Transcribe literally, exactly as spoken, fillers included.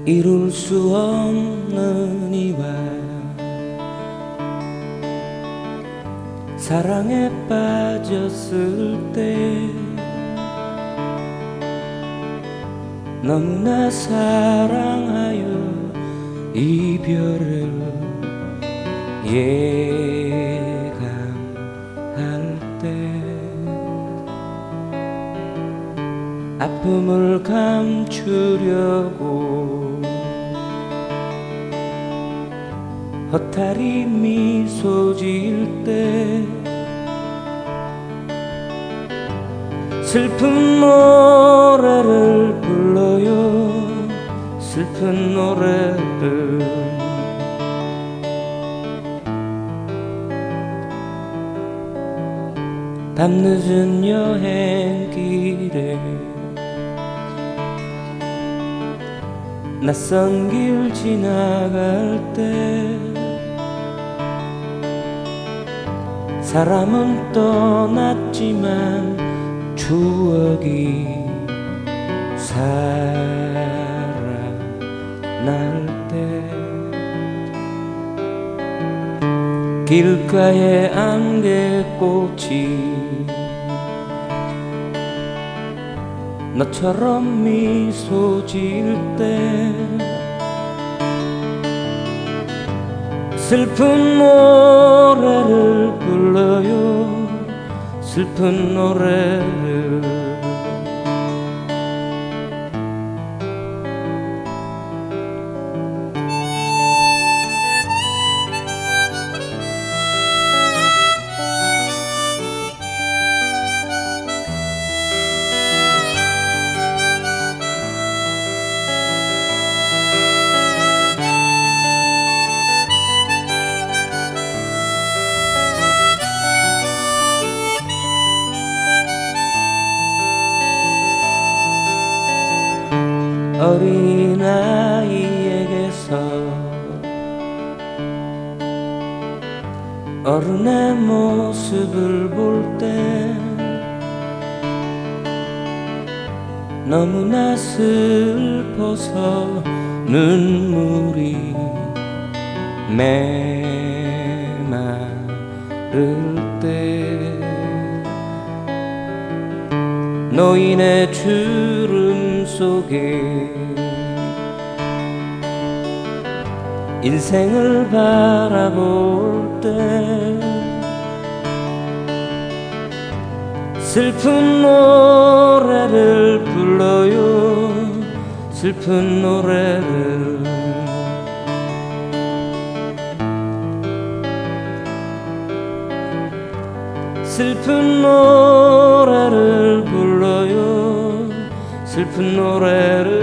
이룰 수 없는 이와 사랑에 빠졌을 때 너무나 사랑하여 이별을 예감할 때 아픔을 감추려고 허탈히 미소 지을 때 슬픈 노래를 불러요. 슬픈 노래를 밤늦은 여행길에 낯선 길 지나갈 때 사람은 떠났지만 추억이 살아날 때 길가에 안개꽃이 너처럼 미소 지을 때 슬픈 노래를 불러요. 슬픈 노래를 어린아이에게서 어른의 모습을 볼 때 너무나 슬퍼서 눈물이 메마를 때 노인의 주름 속에 인생을 바라볼 때 슬픈 노래를 불러요. 슬픈 노래를 슬픈 노래를 불러요. 슬픈 노래를